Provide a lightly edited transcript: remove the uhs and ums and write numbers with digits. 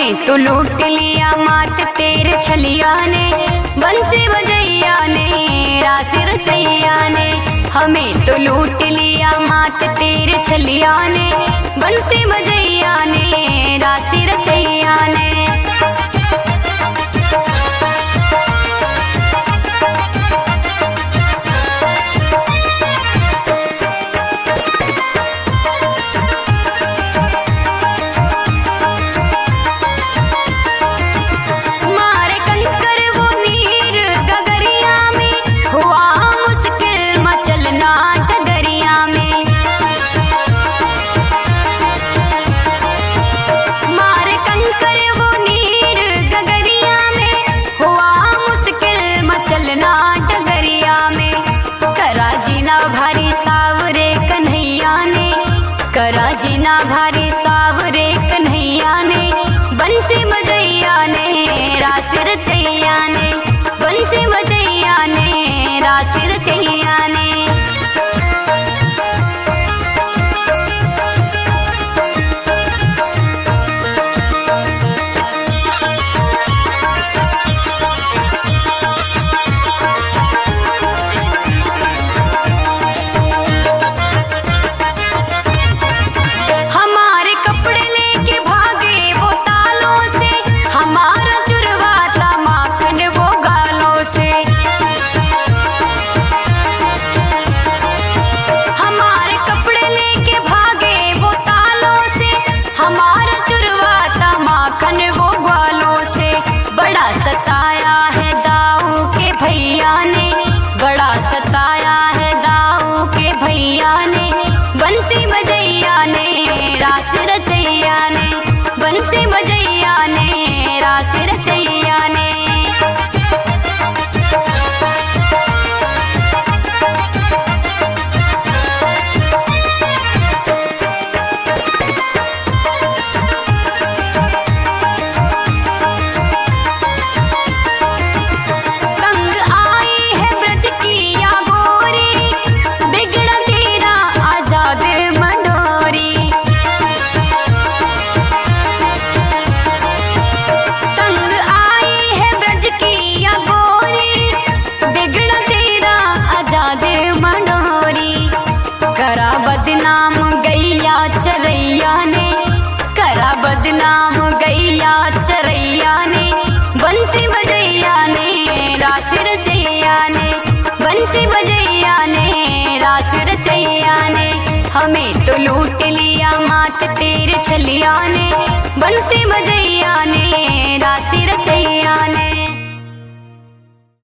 हमें तो लूट लिया मात तेरे छलिया ने, बंसी बजैया ने रास रचैया ने। हमें तो लूट लिया मात तेरे छलिया ने, बंसी बजैया ने रास रचैया ने। भारी सावरे कन्हैया ने, करा जीना भारी सावरे कन्हैया ने। बंसी बजैया ने रास रचैया ने, बंसी बजैया ने रास रचैया ने। सताया है दाऊ के भैया ने, बड़ा सताया है दाऊ के भैया ने। बंसी बजैया ने रास रचैया ने, बंसी बजैया ने रास रचैया ने। बदनाम गैया चरैया ने, करा बदनाम गैया चरैया ने। बंसी बजैया ने रास रचैया ने, बंसी बजैया ने रास रचैया ने। हमें तो लूट लिया मात तेरे छलिया ने, बंसी बजैया ने रास रचैया।